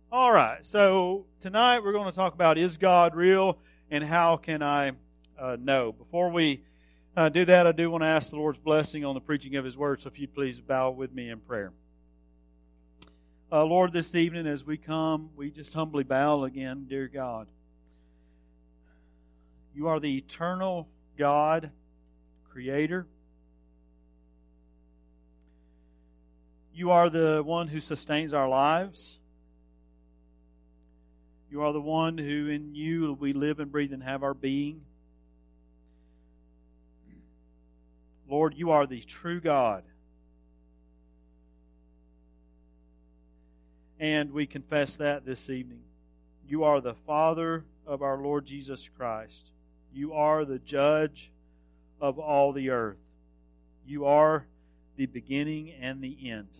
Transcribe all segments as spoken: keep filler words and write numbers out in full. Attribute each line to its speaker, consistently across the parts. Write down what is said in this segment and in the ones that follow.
Speaker 1: All right, so tonight we're going to talk about, is God real and how can I uh, know? Before we uh, do that, I do want to ask the Lord's blessing on the preaching of His Word, so if you'd please bow with me in prayer. Uh, Lord, this evening as we come, we just humbly bow again, dear God. You are the eternal God, Creator. You are the one who sustains our lives. You are the one who in you we live and breathe and have our being. Lord, you are the true God. And we confess that this evening. You are the Father of our Lord Jesus Christ. You are the judge of all the earth. You are the beginning and the end.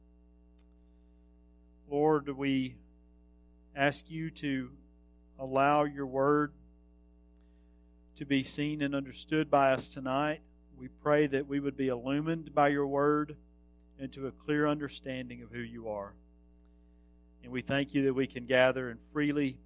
Speaker 1: Lord, we ask you to allow your word to be seen and understood by us tonight. We pray that we would be illumined by your word and to a clear understanding of who you are. And we thank you that we can gather and freely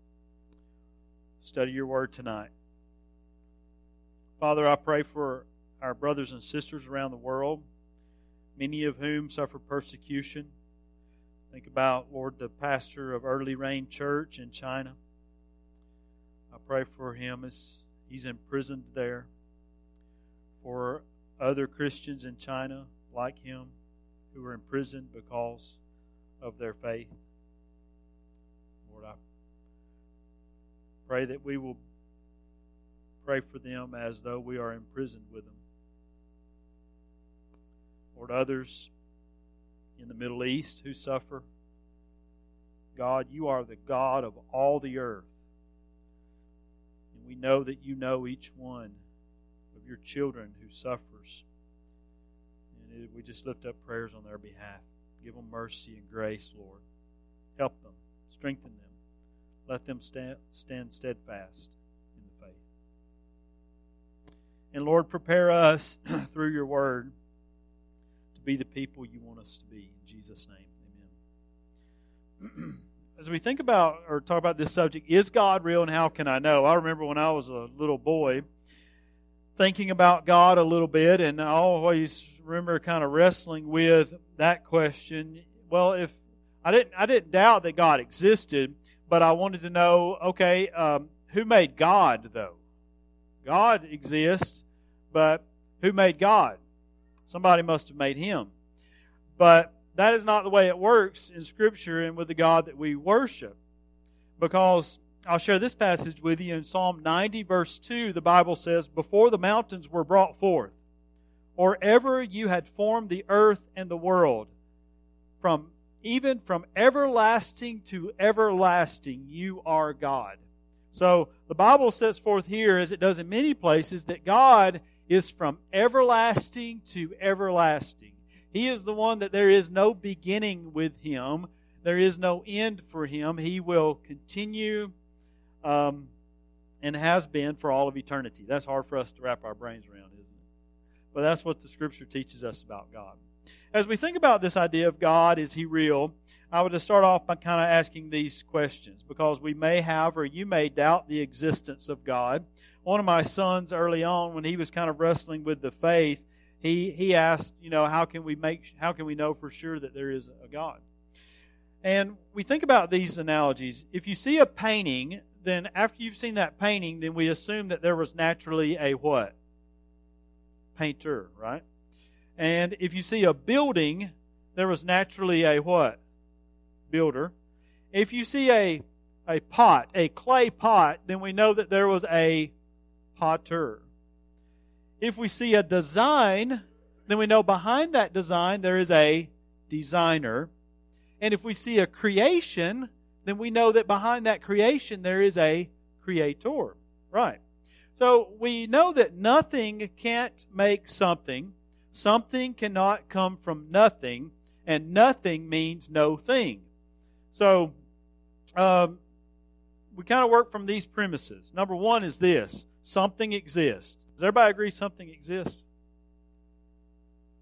Speaker 1: study your word tonight. Father, I pray for our brothers and sisters around the world, many of whom suffer persecution. Think about, Lord, the pastor of Early Rain Church in China. I pray for him as he's imprisoned there. For other Christians in China like him who are imprisoned because of their faith. Lord, I pray that we will pray for them as though we are imprisoned with them. Lord, others in the Middle East who suffer. God, you are the God of all the earth. And we know that you know each one of your children who suffers. And we just lift up prayers on their behalf. Give them mercy and grace, Lord. Help them. Strengthen them. Let them stand, stand steadfast in the faith. And Lord, prepare us through your word be the people you want us to be. In Jesus' name, amen. As we think about or talk about this subject, is God real and how can I know? I remember when I was a little boy thinking about God a little bit, and I always remember kind of wrestling with that question. Well, if I didn't, I didn't doubt that God existed, but I wanted to know, okay, um, who made God though? God exists, but who made God? Somebody must have made him. But that is not the way it works in Scripture and with the God that we worship. Because I'll share this passage with you in Psalm ninety, verse two. The Bible says, "Before the mountains were brought forth, or ever you had formed the earth and the world, from even from everlasting to everlasting, you are God." So the Bible sets forth here, as it does in many places, that God is from everlasting to everlasting. He is the one that there is no beginning with Him. There is no end for Him. He will continue um, and has been for all of eternity. That's hard for us to wrap our brains around, isn't it? But that's what the Scripture teaches us about God. As we think about this idea of God, is He real? I would just start off by kind of asking these questions, because we may have or you may doubt the existence of God. One of my sons early on, when he was kind of wrestling with the faith, he he asked, you know, how can we make how can we know for sure that there is a God? And we think about these analogies. If you see a painting, then after you've seen that painting, then we assume that there was naturally a what? Painter, right? And if you see a building, there was naturally a what? Builder. If you see a a pot, a clay pot, then we know that there was a potter. If we see a design, then we know behind that design there is a designer. And if we see a creation, then we know that behind that creation there is a creator. Right. So we know that nothing can't make something. Something cannot come from nothing. And nothing means no thing. So, um, we kind of work from these premises. Number one is this: something exists. Does everybody agree something exists?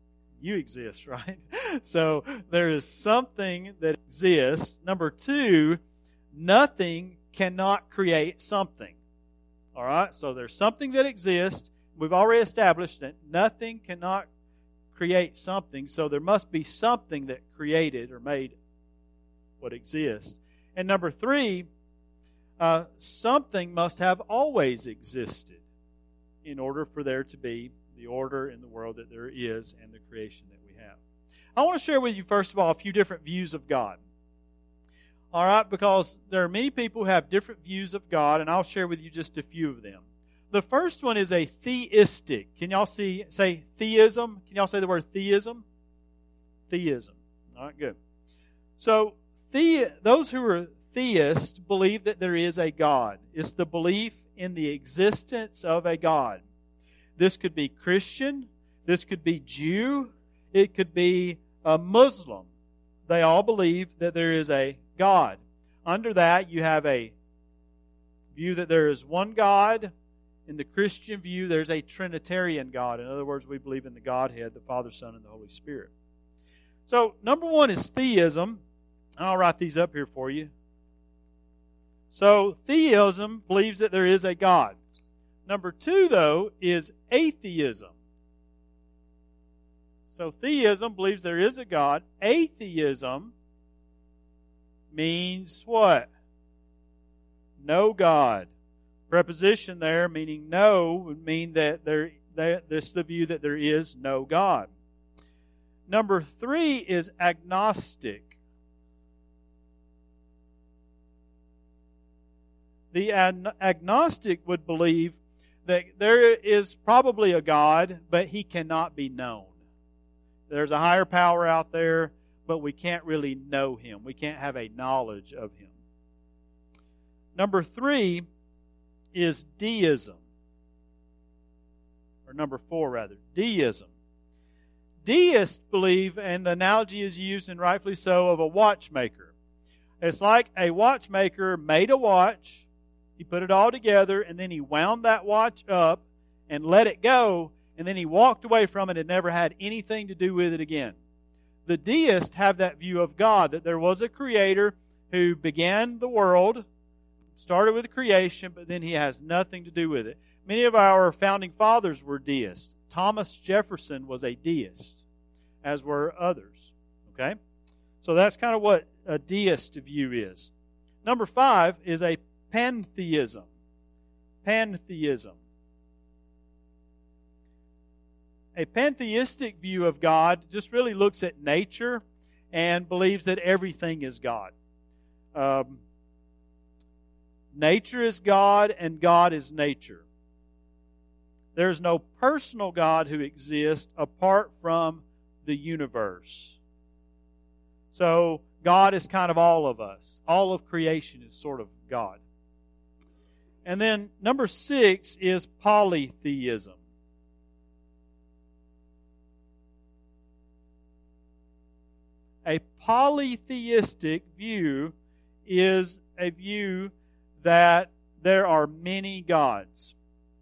Speaker 1: You exist, right? So there is something that exists. Number two, nothing cannot create something. All right? So there's something that exists. We've already established that nothing cannot create something. So there must be something that created or made what exists. And number three, uh, something must have always existed in order for there to be the order in the world that there is and the creation that we have. I want to share with you, first of all, a few different views of God. All right, because there are many people who have different views of God, and I'll share with you just a few of them. The first one is a theistic. Can y'all see say theism? Can y'all say the word theism? Theism. All right, good. So the, those who are theists believe that there is a God. It's the belief in the existence of a God. This could be Christian. This could be Jew. It could be a Muslim. They all believe that there is a God. Under that, you have a view that there is one God. In the Christian view, there's a Trinitarian God. In other words, we believe in the Godhead, the Father, Son, and the Holy Spirit. So, number one is theism. I'll write these up here for you. So, theism believes that there is a God. Number two, though, is atheism. So, theism believes there is a God. Atheism means what? No God. Preposition there meaning no would mean that there that this is the view that there is no God. Number three is agnostic. The agnostic would believe that there is probably a God, but He cannot be known. There's a higher power out there, but we can't really know Him. We can't have a knowledge of Him. Number three is deism. Or number four, rather. Deism. Deists believe, and the analogy is used, and rightfully so, of a watchmaker. It's like a watchmaker made a watch, he put it all together, and then he wound that watch up and let it go, and then he walked away from it and never had anything to do with it again. The deists have that view of God, that there was a creator who began the world, started with creation, but then He has nothing to do with it. Many of our founding fathers were deists. Thomas Jefferson was a deist, as were others. Okay? So that's kind of what a deist view is. Number five is a pantheism. Pantheism. A pantheistic view of God just really looks at nature and believes that everything is God. Um, nature is God and God is nature. There's no personal God who exists apart from the universe. So God is kind of all of us. All of creation is sort of God. And then number six is polytheism. A polytheistic view is a view that there are many gods.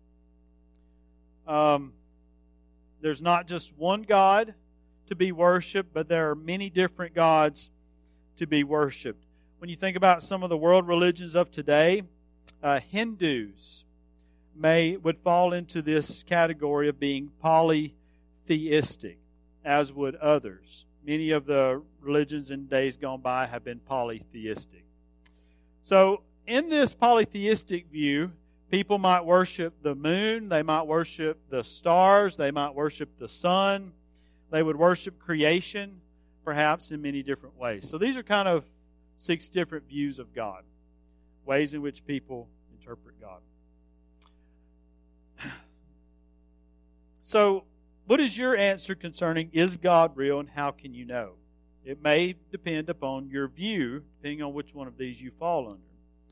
Speaker 1: Um, there's not just one God to be worshipped, but there are many different gods to be worshipped. When you think about some of the world religions of today, uh, Hindus may would fall into this category of being polytheistic, as would others. Many of the religions in days gone by have been polytheistic. So, in this polytheistic view, people might worship the moon, they might worship the stars, they might worship the sun, they would worship creation, perhaps in many different ways. So these are kind of six different views of God, ways in which people interpret God. So, what is your answer concerning, is God real and how can you know? It may depend upon your view, depending on which one of these you fall under.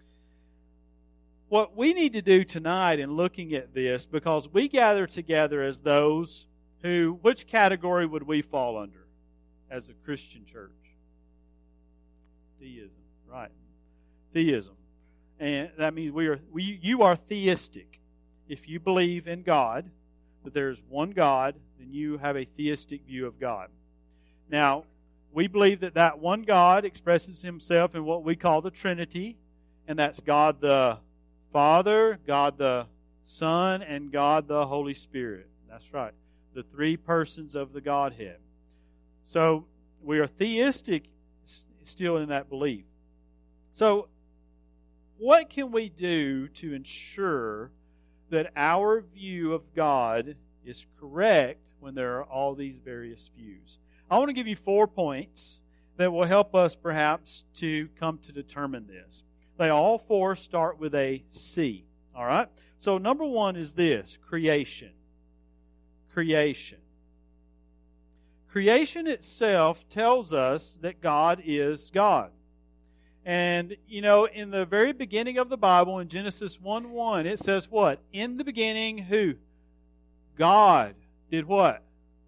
Speaker 1: What we need to do tonight in looking at this, because we gather together as those who, which category would we fall under as a Christian church? Theism, right. Theism. And that means we are we you are theistic. If you believe in God, that there's one God, then you have a theistic view of God. Now, we believe that that one God expresses Himself in what we call the Trinity, and that's God the Father, God the Son, and God the Holy Spirit. That's right. The three persons of the Godhead. So, we are theistic still in that belief. So, what can we do to ensure that our view of God is correct when there are all these various views? I want to give you four points that will help us perhaps to come to determine this. They all four start with a C. All right? So number one is this, creation. Creation. Creation itself tells us that God is God. And, you know, in the very beginning of the Bible, in Genesis one one, it says what? In the beginning, who? God did what?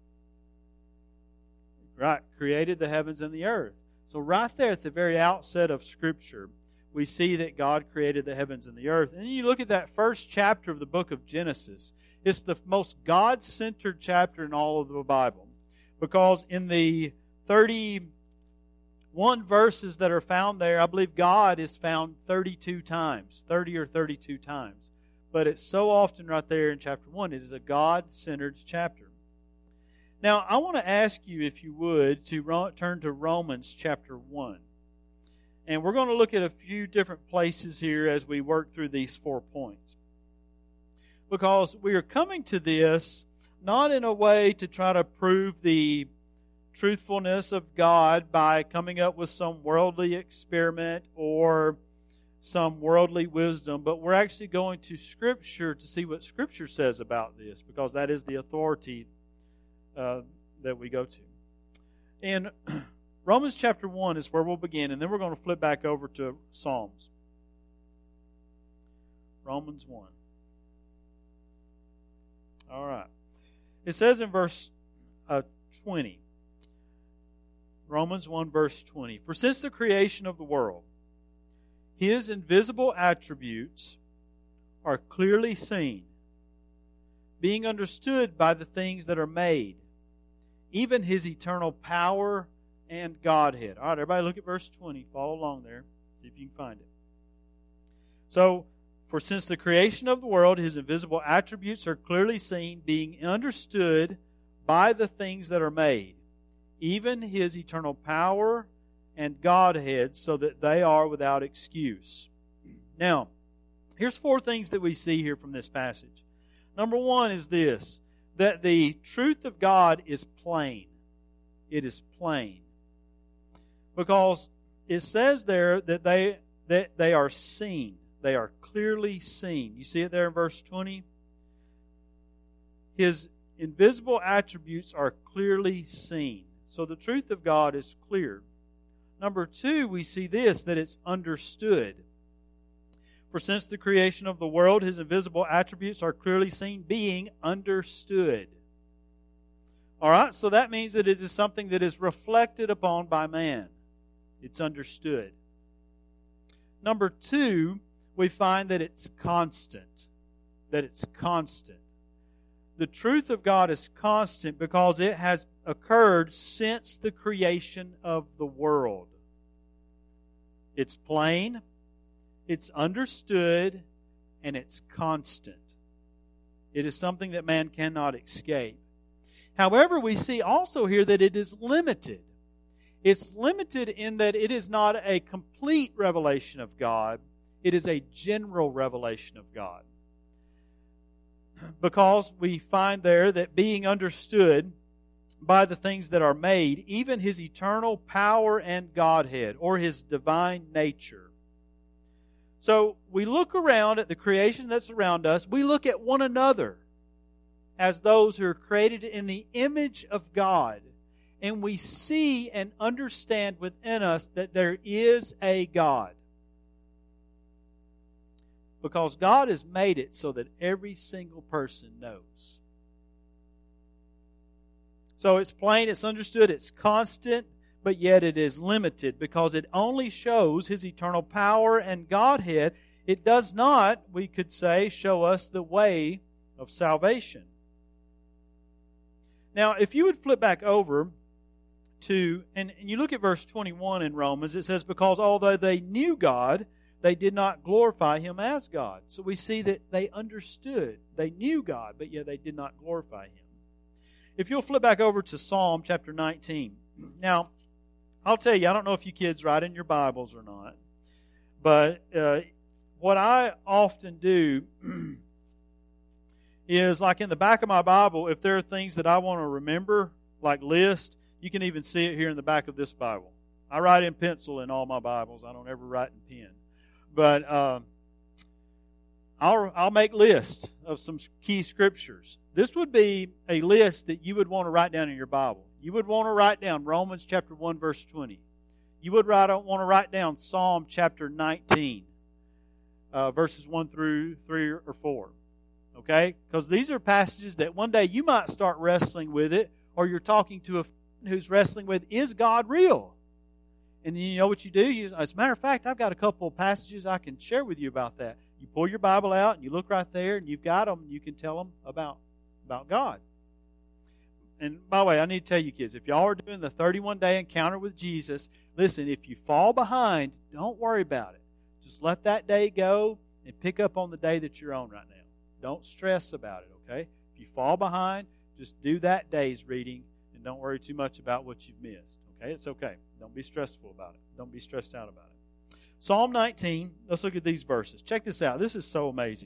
Speaker 1: Right, created the heavens and the earth. So right there at the very outset of Scripture, we see that God created the heavens and the earth. And then you look at that first chapter of the book of Genesis. It's the most God-centered chapter in all of the Bible. Because in the thirty-one verses that are found there, I believe God is found thirty-two times. thirty or thirty-two times. But it's so often right there in chapter one. It is a God-centered chapter. Now, I want to ask you, if you would, to ro- turn to Romans chapter one. And we're going to look at a few different places here as we work through these four points. Because we are coming to this not in a way to try to prove the truthfulness of God by coming up with some worldly experiment or some worldly wisdom, but we're actually going to Scripture to see what Scripture says about this, because that is the authority Uh, that we go to. In Romans chapter one is where we'll begin, and then we're going to flip back over to Psalms. Romans one. All right. It says in verse uh, twenty, Romans one verse twenty, "For since the creation of the world, His invisible attributes are clearly seen, being understood by the things that are made, even His eternal power and Godhead." All right, everybody look at verse twenty. Follow along there. See if you can find it. So, "For since the creation of the world, His invisible attributes are clearly seen, being understood by the things that are made, even His eternal power and Godhead, so that they are without excuse." Now, here's four things that we see here from this passage. Number one is this, that the truth of God is plain. It is plain. Because it says there that they that they are seen. They are clearly seen. You see it there in verse twenty? His invisible attributes are clearly seen. So the truth of God is clear. Number two, we see this, that it's understood. "For since the creation of the world, His invisible attributes are clearly seen, being understood." All right, so that means that it is something that is reflected upon by man. It's understood. Number two, we find that it's constant. That it's constant. The truth of God is constant because it has occurred since the creation of the world. It's plain, it's understood, and it's constant. It is something that man cannot escape. However, we see also here that it is limited. It's limited in that it is not a complete revelation of God. It is a general revelation of God. Because we find there that being understood by the things that are made, even His eternal power and Godhead, or His divine nature. So we look around at the creation that's around us. We look at one another as those who are created in the image of God. And we see and understand within us that there is a God. Because God has made it so that every single person knows. So it's plain, it's understood, it's constant, but yet it is limited because it only shows His eternal power and Godhead. It does not, we could say, show us the way of salvation. Now, if you would flip back over to, and, and you look at verse twenty-one in Romans, it says, because although they knew God, they did not glorify Him as God. So we see that they understood. They knew God, but yet they did not glorify Him. If you'll flip back over to Psalm chapter nineteen. Now, I'll tell you, I don't know if you kids write in your Bibles or not, but uh, what I often do is, like in the back of my Bible, if there are things that I want to remember, like list, you can even see it here in the back of this Bible. I write in pencil in all my Bibles. I don't ever write in pen. But uh, I'll, I'll make lists of some key scriptures. This would be a list that you would want to write down in your Bible. You would want to write down Romans chapter one, verse twenty. You would write, want to write down Psalm chapter nineteen, uh, verses one through three or four. Okay? Because these are passages that one day you might start wrestling with it, or you're talking to a friend who's wrestling with, is God real? And then you know what you do? You, as a matter of fact, I've got a couple of passages I can share with you about that. You pull your Bible out, and you look right there, and you've got them, and you can tell them about, about God. And by the way, I need to tell you kids, if y'all are doing the thirty-one day encounter with Jesus, listen, if you fall behind, don't worry about it. Just let that day go and pick up on the day that you're on right now. Don't stress about it, okay? If you fall behind, just do that day's reading and don't worry too much about what you've missed, okay? It's okay. Don't be stressful about it. Don't be stressed out about it. Psalm nineteen, let's look at these verses. Check this out. This is so amazing.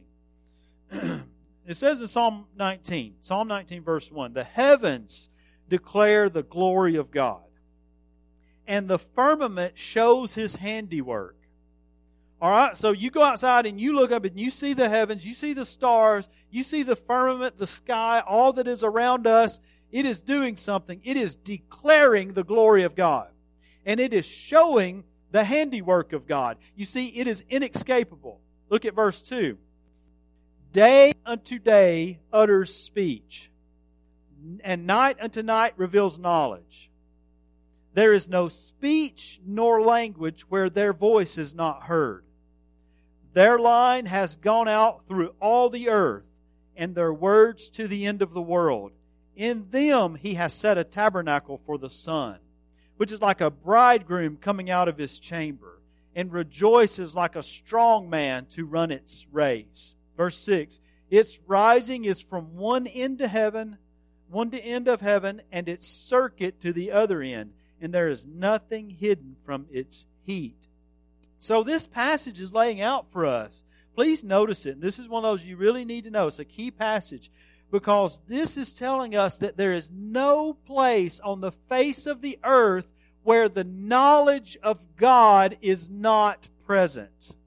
Speaker 1: It says in Psalm nineteen, Psalm nineteen verse one, the heavens declare the glory of God, and the firmament shows His handiwork. All right, so you go outside and you look up and you see the heavens, you see the stars, you see the firmament, the sky, all that is around us. It is doing something. It is declaring the glory of God, and it is showing the handiwork of God. You see, it is inescapable. Look at verse two. Day unto day utters speech, and night unto night reveals knowledge. There is no speech nor language where their voice is not heard. Their line has gone out through all the earth, and their words to the end of the world. In them He has set a tabernacle for the sun, which is like a bridegroom coming out of his chamber, and rejoices like a strong man to run its race. Verse six, its rising is from one end to heaven, one to end of heaven, and its circuit to the other end, and there is nothing hidden from its heat. So this passage is laying out for us. Please notice it. This is one of those you really need to know. It's a key passage, because this is telling us that there is no place on the face of the earth where the knowledge of God is not present.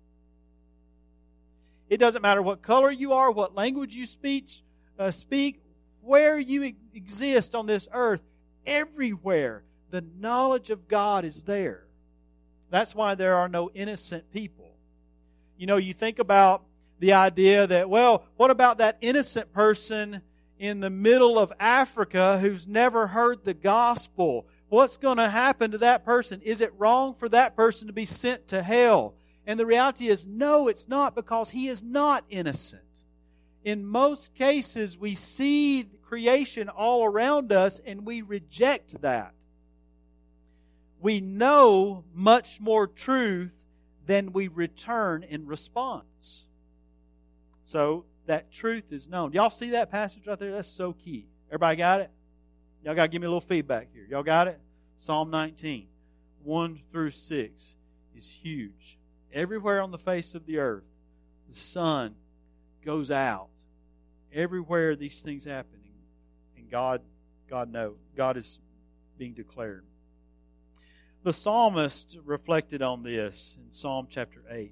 Speaker 1: It doesn't matter what color you are, what language you speak, uh, speak, where you exist on this earth, everywhere the knowledge of God is there. That's why there are no innocent people. You know, you think about the idea that, well, what about that innocent person in the middle of Africa who's never heard the gospel? What's going to happen to that person? Is it wrong for that person to be sent to hell? And the reality is, no, it's not, because he is not innocent. In most cases, we see creation all around us and we reject that. We know much more truth than we return in response. So that truth is known. Y'all see that passage right there? That's so key. Everybody got it? Y'all got to give me a little feedback here. Y'all got it? Psalm nineteen, one through six is huge. Everywhere on the face of the earth, the sun goes out. Everywhere these things happen, and God, God knows. God is being declared. The psalmist reflected on this in Psalm chapter eight,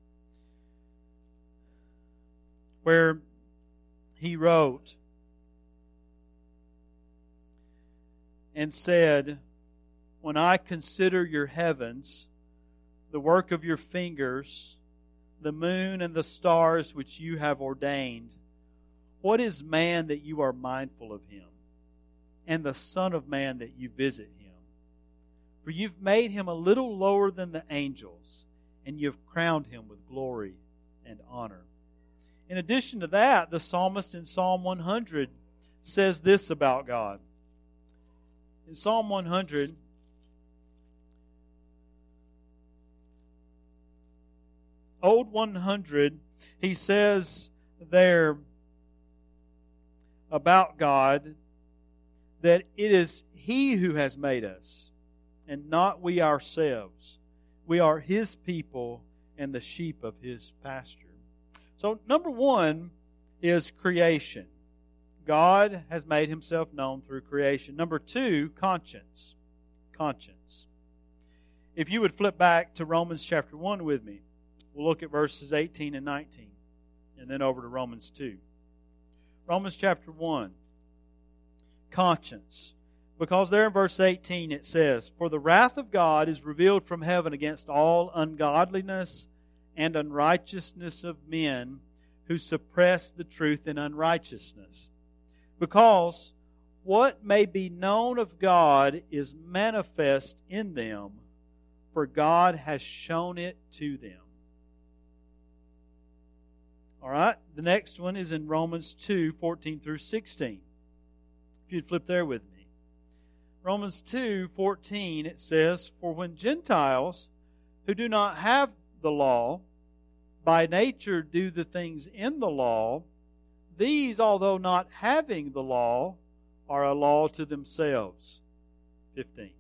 Speaker 1: where he wrote and said, when I consider your heavens, the work of your fingers, the moon and the stars which you have ordained, what is man that you are mindful of him, and the Son of Man that you visit him? For you've made him a little lower than the angels, and you've crowned him with glory and honor. In addition to that, the psalmist in Psalm one hundred says this about God. In Psalm one hundred, Old one hundred, he says there about God that it is He who has made us, and not we ourselves. We are His people and the sheep of His pasture. So number one is creation. God has made Himself known through creation. Number two, conscience. Conscience. If you would flip back to Romans chapter one with me, we'll look at verses eighteen and nineteen, and then over to Romans two. Romans chapter one, conscience. Because there in verse eighteen it says, "For the wrath of God is revealed from heaven against all ungodliness and unrighteousness of men who suppress the truth in unrighteousness. Because what may be known of God is manifest in them, for God has shown it to them." All right, the next one is in Romans two, fourteen through sixteen. If you'd flip there with me. Romans two, fourteen, it says, "For when Gentiles who do not have the law, by nature do the things in the law, these, although not having the law, are a law to themselves." fifteen.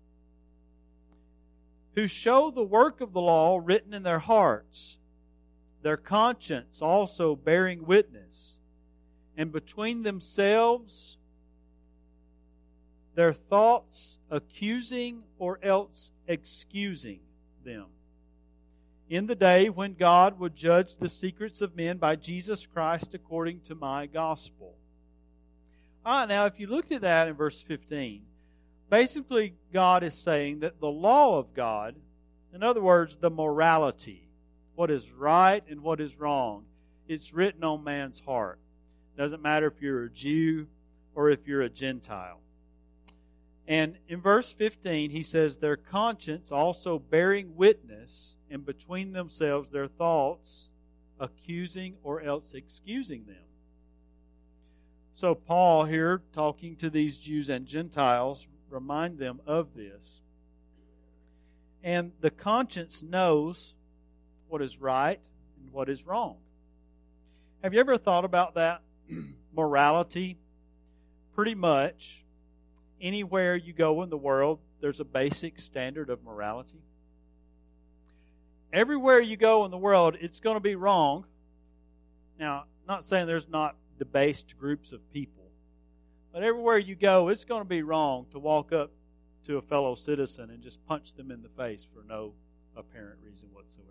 Speaker 1: "Who show the work of the law written in their hearts, their conscience also bearing witness, and between themselves their thoughts accusing or else excusing them, in the day when God would judge the secrets of men by Jesus Christ according to my gospel." All right, now if you looked at that in verse fifteen, basically God is saying that the law of God, in other words, the morality, what is right and what is wrong, it's written on man's heart. Doesn't matter if you're a Jew or if you're a Gentile. And in verse fifteen, he says, "Their conscience also bearing witness, and between themselves their thoughts accusing or else excusing them." So Paul here, talking to these Jews and Gentiles, remind them of this. And the conscience knows what is right and what is wrong. Have you ever thought about that? Morality, pretty much anywhere you go in the world, there's a basic standard of morality. Everywhere you go in the world, it's going to be wrong. Now, I'm not saying there's not debased groups of people, but everywhere you go, it's going to be wrong to walk up to a fellow citizen and just punch them in the face for no apparent reason whatsoever.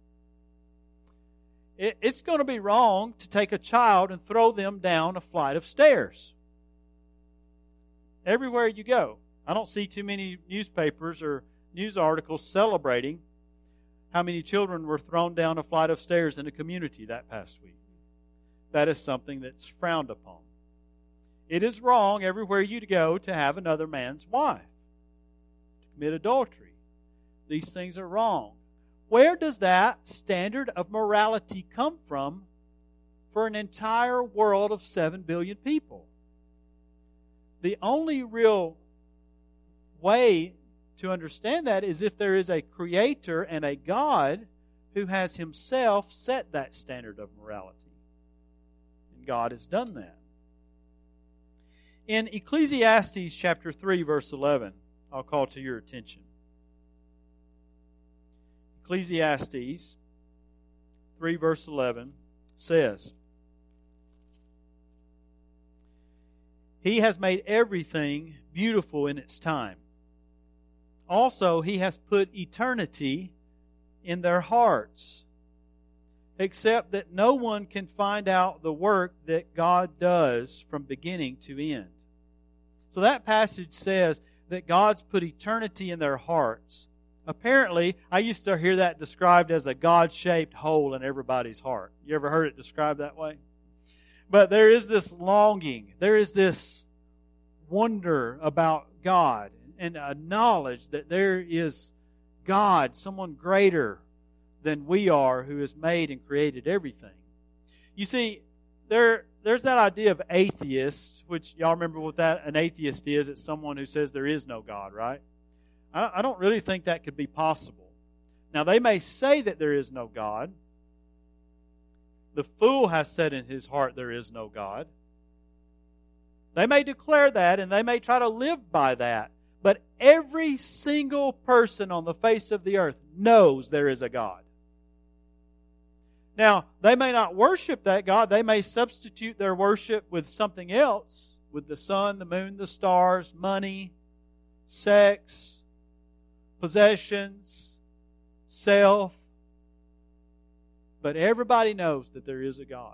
Speaker 1: It, it's going to be wrong to take a child and throw them down a flight of stairs. Everywhere you go. I don't see too many newspapers or news articles celebrating how many children were thrown down a flight of stairs in a community that past week. That is something that's frowned upon. It is wrong everywhere you go to have another man's wife, to commit adultery. These things are wrong. Where does that standard of morality come from for an entire world of seven billion people? The only real way to understand that is if there is a creator and a God who has himself set that standard of morality. And God has done that. In Ecclesiastes chapter three, verse eleven, I'll call to your attention. Ecclesiastes three, verse eleven says, "He has made everything beautiful in its time. Also, He has put eternity in their hearts, except that no one can find out the work that God does from beginning to end." So that passage says that God's put eternity in their hearts. Apparently, I used to hear that described as a God-shaped hole in everybody's heart. You ever heard it described that way? But there is this longing, there is this wonder about God, and a knowledge that there is God, someone greater than we are, who has made and created everything. You see, there there's that idea of atheist, which y'all remember what that an atheist is. It's someone who says there is no God, right? I, I don't really think that could be possible. Now, they may say that there is no God. The fool has said in his heart there is no God. They may declare that, and they may try to live by that. But every single person on the face of the earth knows there is a God. Now, they may not worship that God. They may substitute their worship with something else, with the sun, the moon, the stars, money, sex, possessions, self. But everybody knows that there is a God.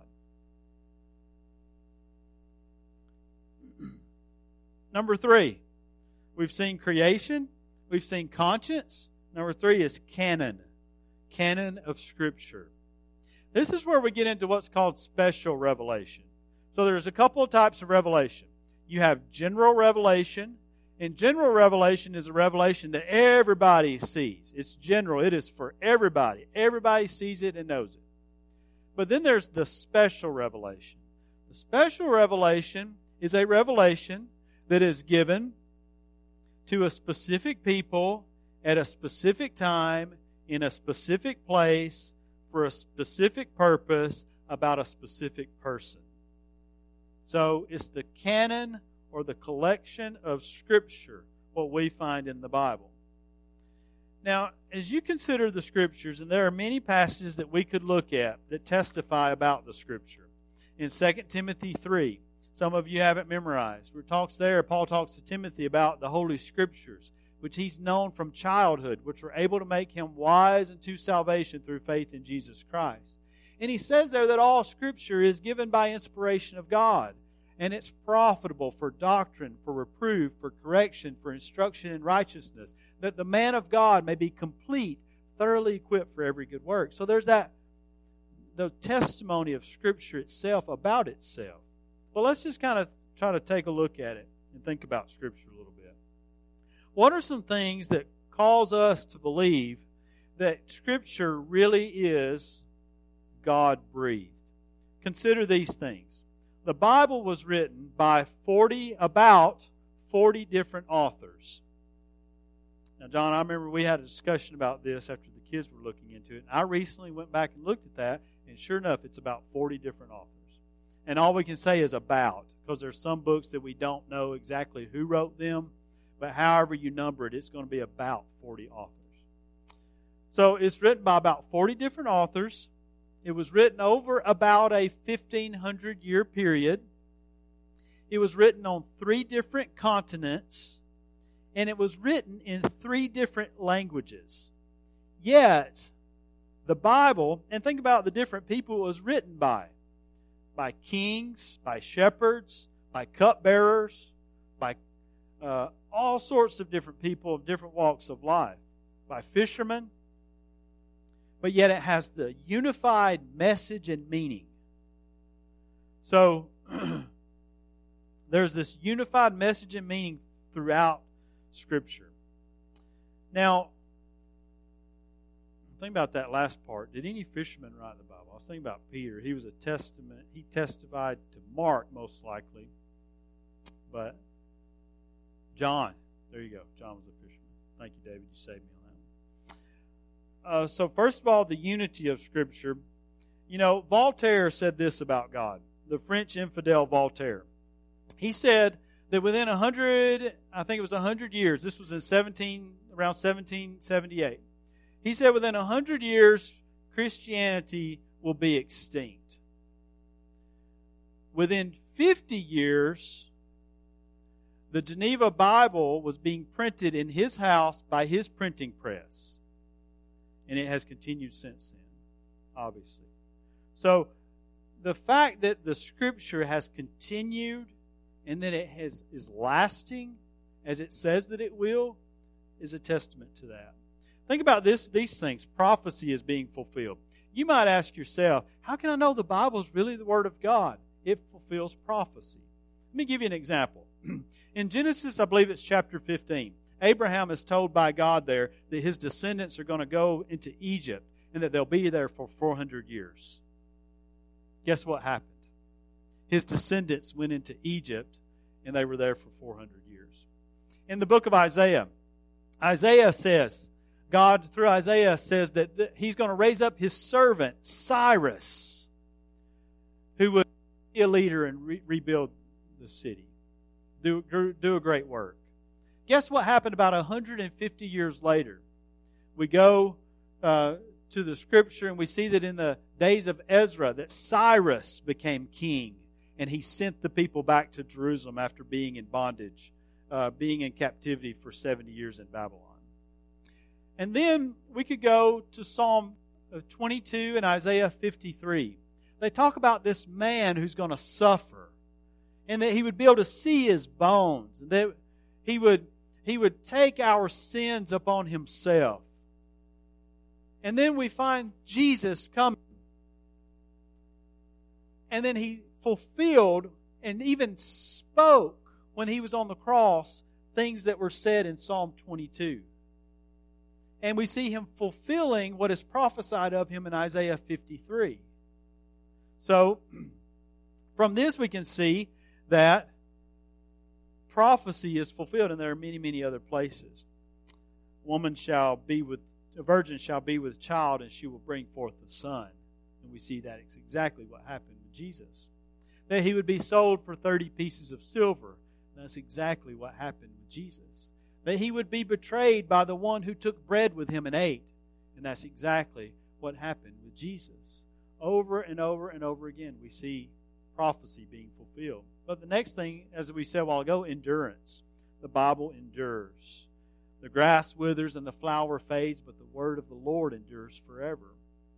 Speaker 1: Number three, we've seen creation. We've seen conscience. Number three is canon. Canon of Scripture. This is where we get into what's called special revelation. So there's a couple of types of revelation. You have general revelation. And general revelation is a revelation that everybody sees. It's general. It is for everybody. Everybody sees it and knows it. But then there's the special revelation. The special revelation is a revelation that is given to a specific people at a specific time in a specific place for a specific purpose about a specific person. So it's the canon or the collection of Scripture, what we find in the Bible. Now, as you consider the Scriptures, and there are many passages that we could look at that testify about the Scripture. In Second Timothy three, some of you have it memorized. Where it talks there, Paul talks to Timothy about the Holy Scriptures, which he's known from childhood, which were able to make him wise unto salvation through faith in Jesus Christ. And he says there that all Scripture is given by inspiration of God, and it's profitable for doctrine, for reproof, for correction, for instruction in righteousness, that the man of God may be complete, thoroughly equipped for every good work. So there's that, the testimony of Scripture itself about itself. Well, let's just kind of try to take a look at it and think about Scripture a little bit. What are some things that cause us to believe that Scripture really is God-breathed? Consider these things. The Bible was written by forty, about forty different authors. Now, John, I remember we had a discussion about this after the kids were looking into it. I recently went back and looked at that, and sure enough, it's about forty different authors. And all we can say is about, because there's some books that we don't know exactly who wrote them, but however you number it, it's going to be about forty authors. So it's written by about forty different authors. It was written over about a fifteen hundred year period. It was written on three different continents. And it was written in three different languages. Yet, the Bible, and think about the different people it was written by. By kings, by shepherds, by cupbearers, by uh, all sorts of different people of different walks of life. By fishermen. But yet it has the unified message and meaning. So, there's this unified message and meaning throughout Scripture. Now, think about that last part. Did any fisherman write the Bible? I was thinking about Peter. He was a testament. He testified to Mark, most likely. But John, there you go. John was a fisherman. Thank you, David. You saved me on that one. Uh, so, first of all, the unity of Scripture. You know, Voltaire said this about God. The French infidel Voltaire. He said that within a hundred, I think it was a hundred years. This was in seventeen, around seventeen seventy-eight. He said within a hundred years, Christianity will be extinct. Within fifty years, the Geneva Bible was being printed in his house by his printing press. And it has continued since then, obviously. So, the fact that the Scripture has continued and that it has, is lasting, as it says that it will, is a testament to that. Think about this; these things. Prophecy is being fulfilled. You might ask yourself, how can I know the Bible is really the Word of God? It fulfills prophecy. Let me give you an example. In Genesis, I believe it's chapter fifteen, Abraham is told by God there that his descendants are going to go into Egypt and that they'll be there for four hundred years. Guess what happened? his descendants went into Egypt, and they were there for four hundred years. In the book of Isaiah, Isaiah says, God, through Isaiah, says that he's going to raise up his servant, Cyrus, who would be a leader and re- rebuild the city. Do, do a great work. Guess what happened about one hundred fifty years later? We go uh, to the Scripture and we see that in the days of Ezra that Cyrus became king, and he sent the people back to Jerusalem after being in bondage, uh, being in captivity for seventy years in Babylon. And then we could go to Psalm twenty-two and Isaiah fifty-three. They talk about this man who's going to suffer, and that he would be able to see his bones, and that he would he would take our sins upon himself. And then we find Jesus coming, and then he fulfilled and even spoke when he was on the cross things that were said in Psalm twenty-two. And we see him fulfilling what is prophesied of him in Isaiah fifty-three. So, from this we can see that prophecy is fulfilled, and there are many, many other places. Woman shall be with, a virgin shall be with child, and she will bring forth a son. And we see that it's exactly what happened with Jesus. That he would be sold for thirty pieces of silver. And that's exactly what happened with Jesus. That he would be betrayed by the one who took bread with him and ate. And that's exactly what happened with Jesus. Over and over and over again, we see prophecy being fulfilled. But the next thing, as we said a while ago, endurance. The Bible endures. The grass withers and the flower fades, but the word of the Lord endures forever.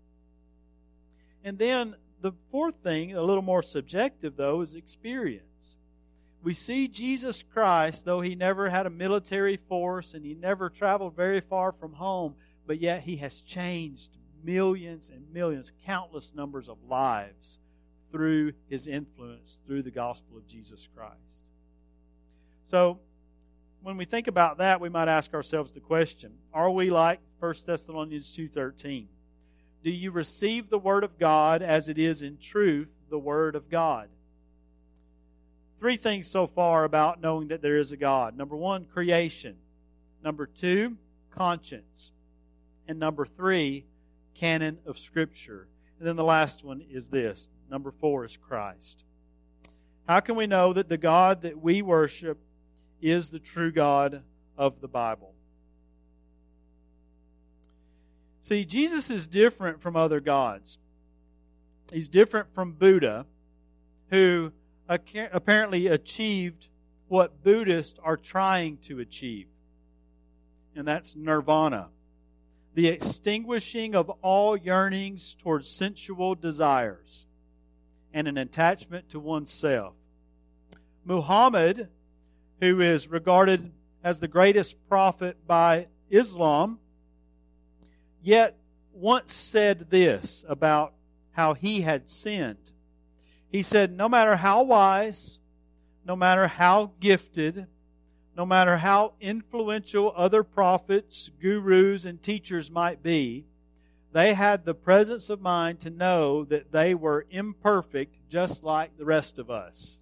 Speaker 1: And then the fourth thing, a little more subjective though, is experience. We see Jesus Christ, though he never had a military force and he never traveled very far from home, but yet he has changed millions and millions, countless numbers of lives through his influence, through the gospel of Jesus Christ. So, when we think about that, we might ask ourselves the question, are we like First Thessalonians two thirteen? Do you receive the Word of God as it is in truth the Word of God? Three things so far about knowing that there is a God. Number one, creation. Number two, conscience. And number three, canon of Scripture. And then the last one is this. Number four is Christ. How can we know that the God that we worship is the true God of the Bible? See, Jesus is different from other gods. He's different from Buddha, who apparently achieved what Buddhists are trying to achieve. And that's nirvana. The extinguishing of all yearnings towards sensual desires and an attachment to oneself. Muhammad, who is regarded as the greatest prophet by Islam, yet once said this about how he had sinned. He said, no matter how wise, no matter how gifted, no matter how influential other prophets, gurus, and teachers might be, they had the presence of mind to know that they were imperfect just like the rest of us.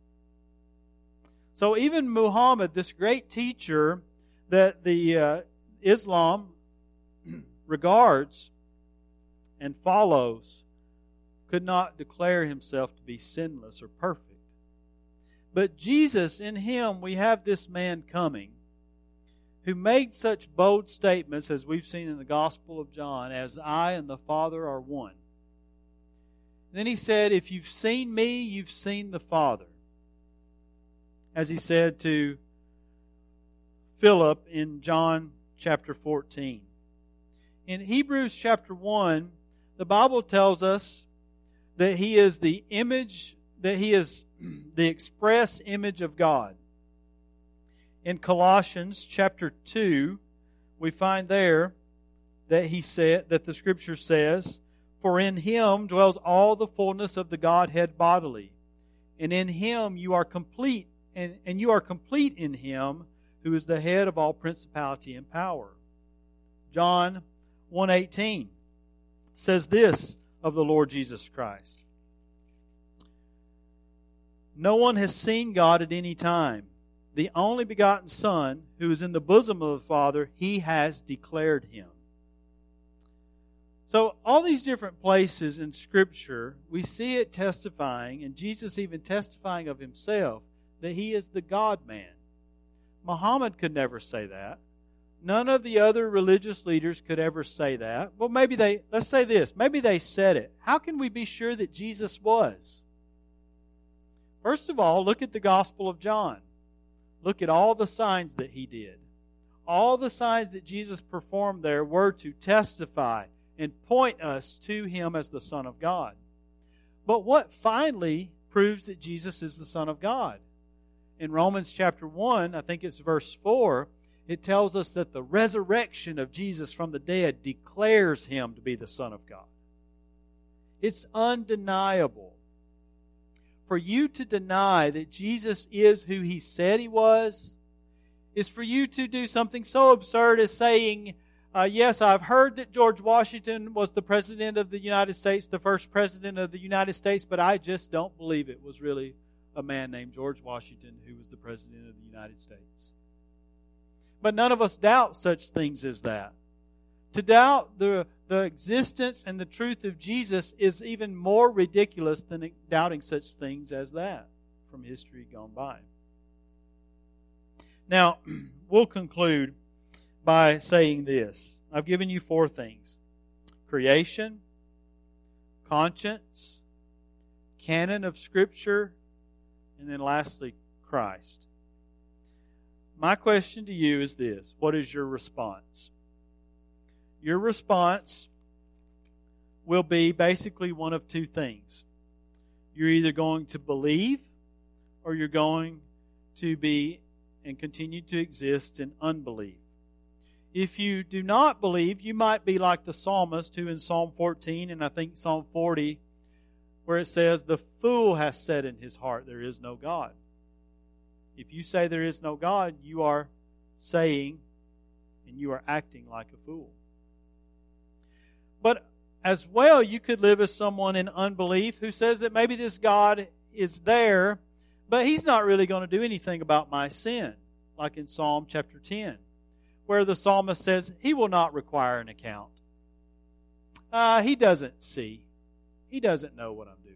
Speaker 1: So even Muhammad, this great teacher that the uh, Islam regards and follows, could not declare himself to be sinless or perfect. But Jesus, in him, we have this man coming who made such bold statements as we've seen in the Gospel of John, as I and the Father are one. Then he said, if you've seen me, you've seen the Father. As he said to Philip in John chapter fourteen. In Hebrews chapter one, the Bible tells us that he is the image, that he is the express image of God. In Colossians chapter two, we find there that he said, that the Scripture says, for in him dwells all the fullness of the Godhead bodily, and in him you are complete, and, and you are complete in him who is the head of all principality and power. John one eighteen says this of the Lord Jesus Christ. No one has seen God at any time. The only begotten Son, who is in the bosom of the Father, He has declared Him. So all these different places in Scripture, we see it testifying, and Jesus even testifying of Himself, that He is the God-man. Muhammad could never say that. None of the other religious leaders could ever say that. Well, maybe they, let's say this, maybe they said it. How can we be sure that Jesus was? First of all, look at the Gospel of John. Look at all the signs that He did. All the signs that Jesus performed there were to testify and point us to Him as the Son of God. But what finally proves that Jesus is the Son of God? In Romans chapter one, I think it's verse four, it tells us that the resurrection of Jesus from the dead declares Him to be the Son of God. It's undeniable. For you to deny that Jesus is who He said He was is for you to do something so absurd as saying, uh, yes, I've heard that George Washington was the President of the United States, the first President of the United States, but I just don't believe it was really a man named George Washington who was the President of the United States. But none of us doubt such things as that. To doubt the, the existence and the truth of Jesus is even more ridiculous than doubting such things as that from history gone by. Now, we'll conclude by saying this. I've given you four things: creation, conscience, canon of Scripture, and then lastly, Christ. My question to you is this: what is your response? Your response will be basically one of two things. You're either going to believe or you're going to be and continue to exist in unbelief. If you do not believe, you might be like the psalmist who in Psalm fourteen and I think Psalm forty, where it says, the fool has said in his heart, there is no God. If you say there is no God, you are saying and you are acting like a fool. But as well, you could live as someone in unbelief who says that maybe this God is there, but He's not really going to do anything about my sin, like in Psalm chapter ten, where the psalmist says He will not require an account. Uh, he doesn't see. He doesn't know what I'm doing.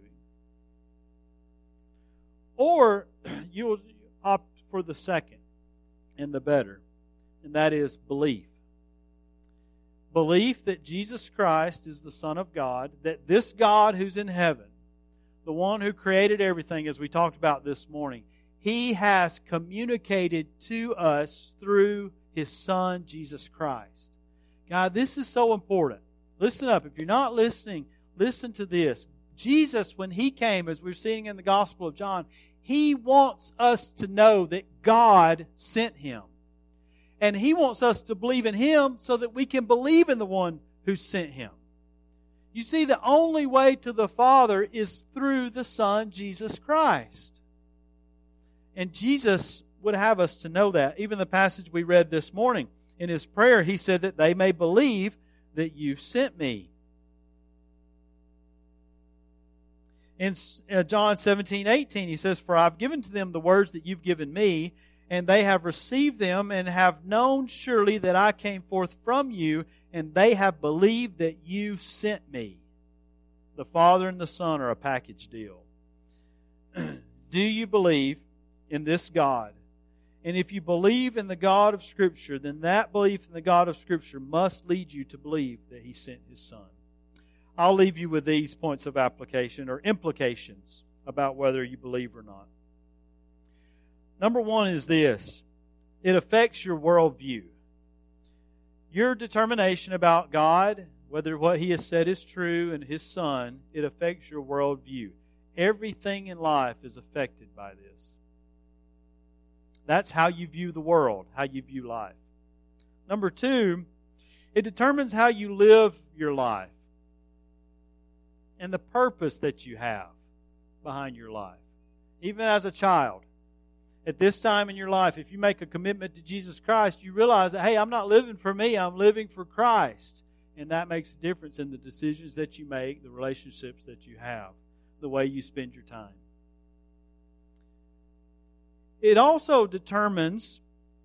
Speaker 1: Or you will opt for the second and the better, and that is belief. Belief that Jesus Christ is the Son of God, that this God who's in heaven, the one who created everything, as we talked about this morning, He has communicated to us through His Son, Jesus Christ. God, this is so important. Listen up. If you're not listening, listen to this. Jesus, when He came, as we're seeing in the Gospel of John, He wants us to know that God sent Him. And He wants us to believe in Him so that we can believe in the one who sent Him. You see, the only way to the Father is through the Son, Jesus Christ. And Jesus would have us to know that. Even the passage we read this morning, in His prayer, He said that they may believe that You sent Me. In John seventeen eighteen, He says, for I've given to them the words that You've given Me, and they have received them and have known surely that I came forth from You, and they have believed that You sent Me. The Father and the Son are a package deal. Do you believe in this God? And if you believe in the God of Scripture, then that belief in the God of Scripture must lead you to believe that He sent His Son. I'll leave you with these points of application or implications about whether you believe or not. Number one is this: it affects your worldview. Your determination about God, whether what He has said is true and His Son, it affects your worldview. Everything in life is affected by this. That's how you view the world, how you view life. Number two, it determines how you live your life and the purpose that you have behind your life. Even as a child, at this time in your life, if you make a commitment to Jesus Christ, you realize that, hey, I'm not living for me, I'm living for Christ. And that makes a difference in the decisions that you make, the relationships that you have, the way you spend your time. it also determines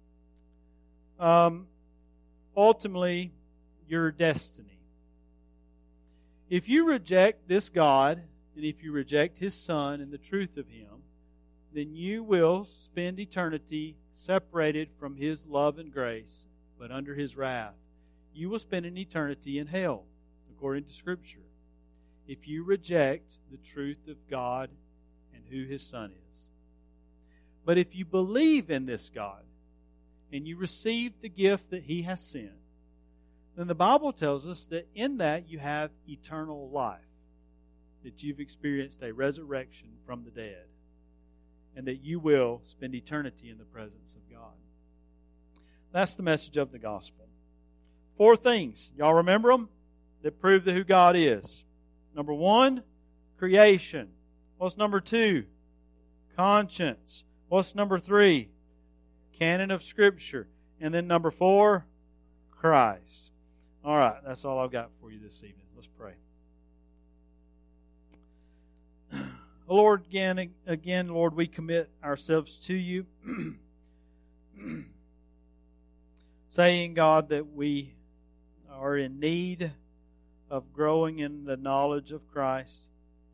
Speaker 1: um, ultimately your destiny. If you reject this God, and if you reject His Son and the truth of Him, then you will spend eternity separated from His love and grace, but under His wrath. You will spend an eternity in hell, according to Scripture, if you reject the truth of God and who His Son is. But if you believe in this God, and you receive the gift that He has sent, then the Bible tells us that in that you have eternal life, that you've experienced a resurrection from the dead, and that you will spend eternity in the presence of God. That's the message of the gospel. Four things, y'all remember them, that prove who God is. Number one, creation. What's number two? Conscience. What's number three? Canon of Scripture. And then number four, Christ. All right, that's all I've got for you this evening. Let's pray. Lord, again, again, Lord, we commit ourselves to You, saying, God, that we are in need of growing in the knowledge of Christ.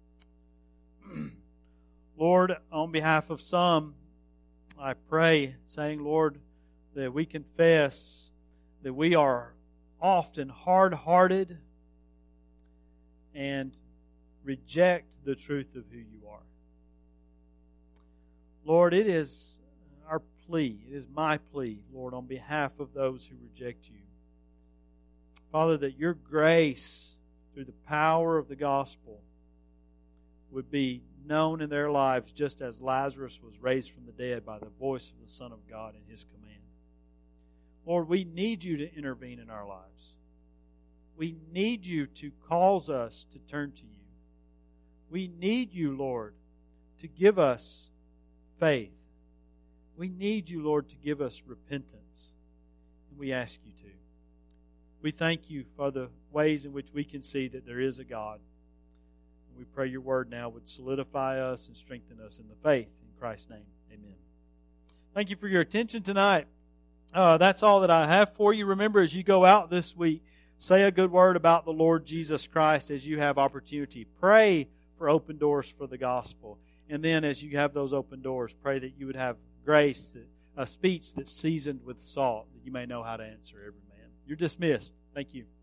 Speaker 1: Lord, on behalf of some, I pray, saying, Lord, that we confess that we are often hard-hearted and reject the truth of who You are. Lord, it is our plea, it is my plea, Lord, on behalf of those who reject You, Father, that Your grace through the power of the gospel would be known in their lives, just as Lazarus was raised from the dead by the voice of the Son of God and His command. Lord, we need You to intervene in our lives. We need You to cause us to turn to You. We need You, Lord, to give us faith. We need You, Lord, to give us repentance. And we ask You to. We thank You for the ways in which we can see that there is a God. We pray Your word now would solidify us and strengthen us in the faith. In Christ's name, amen. Thank you for your attention tonight. Uh, that's all that I have for you. Remember, as you go out this week, say a good word about the Lord Jesus Christ as you have opportunity. Pray for open doors for the gospel. And then as you have those open doors, pray that you would have grace, that, a speech that's seasoned with salt, that you may know how to answer every man. You're dismissed. Thank you.